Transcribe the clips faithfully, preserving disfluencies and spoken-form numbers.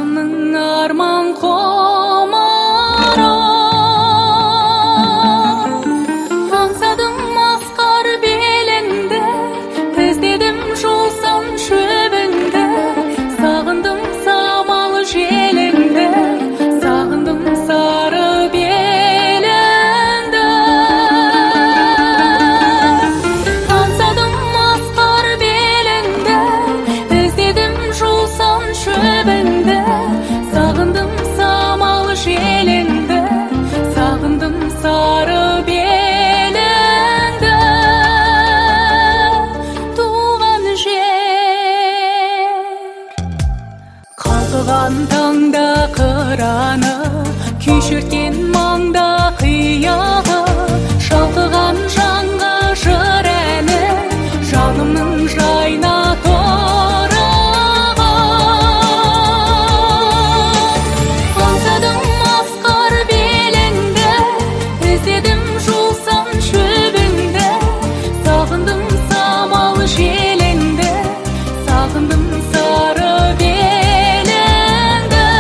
жанымның арман құмары. Аңсадым асқар беліңді, іздедім жусан шөбіңді, сағындым самал желіңді, сағындым сары беліңді. Аңсадым асқар беліңді, іздедім жусан шөбіңді, сағындым самал желіңді, сағындым сары беліңді. Туған жер қалқыған таңда қыраны, күйшірткен маңда қияғы, шалқыған жанға жыр әні, жанымның жайна торығы. Аңсадым асқар беліңді, іздедім жусан шөбіңді, сағындым самал желіңді, сағындым сары беліңді.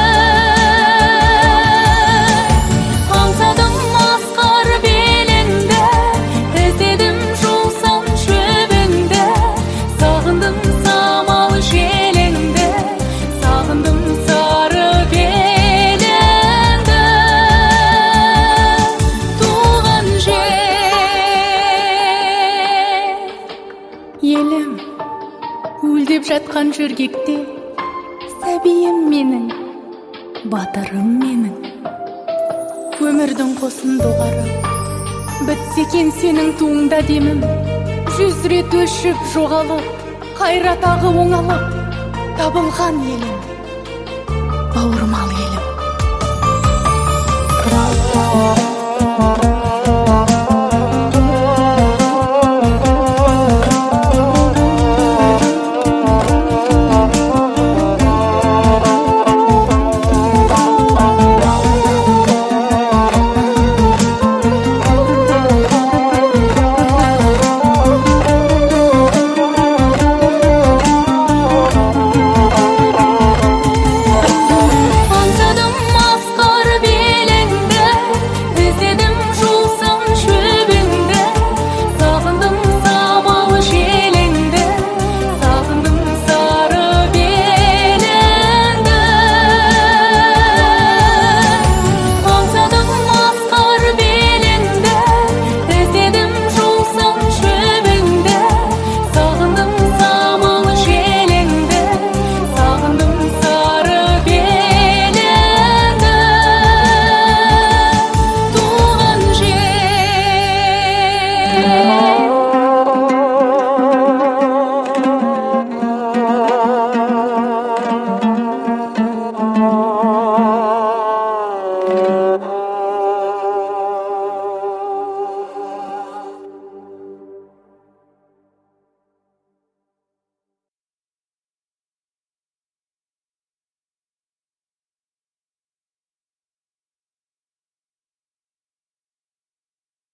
Аңсадым асқар беліңді, іздедім жусан шөбіңді, сағындым самал желіңді, сағындым сары беліңді. Туған жер елім, гүлдеп жатқан жөргекте, сәбиім менің, батырым менің. Өмірдің қосын доғары, бітсе екен сенің туыңда демім. Жүз рет өшіп жоғалып, қайра тағы оңалып, табылған елім, бауырмал елім.